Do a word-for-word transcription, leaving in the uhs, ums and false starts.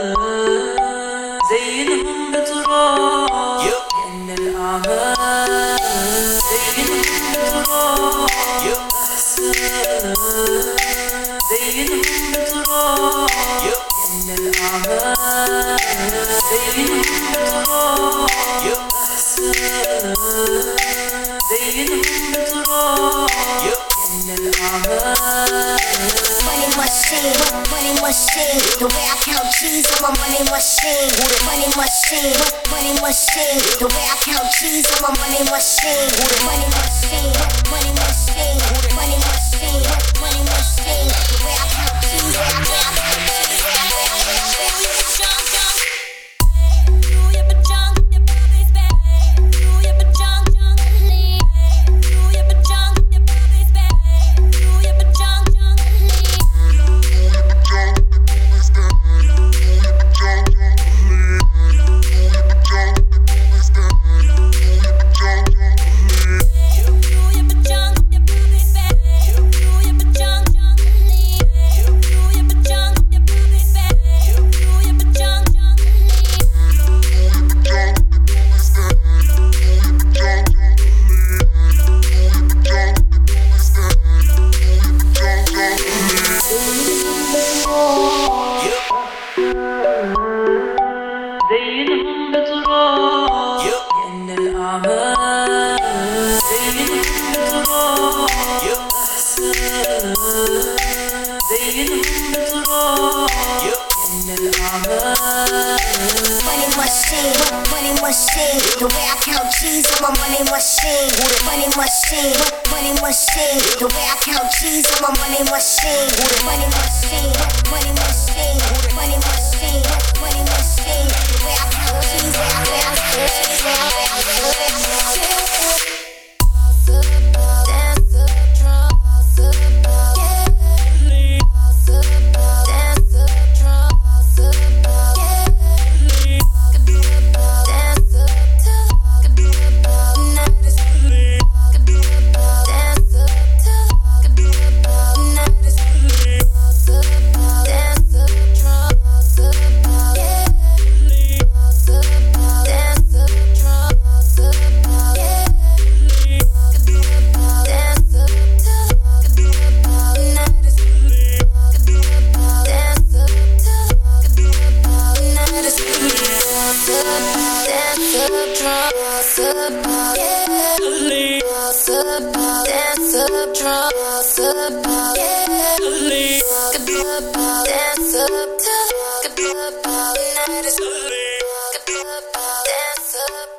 زينهم بتراب كأن الأعمال، زينهم بتراب أحسن، زينهم بتراب كأن الأعمال، زينهم بتراب أحسن، زينهم بتراب كأن الأعمال. Money machine, money machine. The way I count cheese on my money machine. Money machine, money machine. The way I count cheese on my money machine. Money machine, money machine. Money machine, money machine. The way I count cheese, the way I count cheese, the way I count cheese. زينهم بتراب كأن الأعمال، زينهم بتراب أحسن، زينهم بتراب كأن الأعمال. Money machine, money machine. The way I count cheese on my money machine. Money machine, money machine. The way I count cheese on my money machine. Money machine, money machine. Money machine, money machine. The way I count cheese, the way I count cheese, the way I count cheese. Dance up, dance up, yeah. Dance up, dance up, dance up.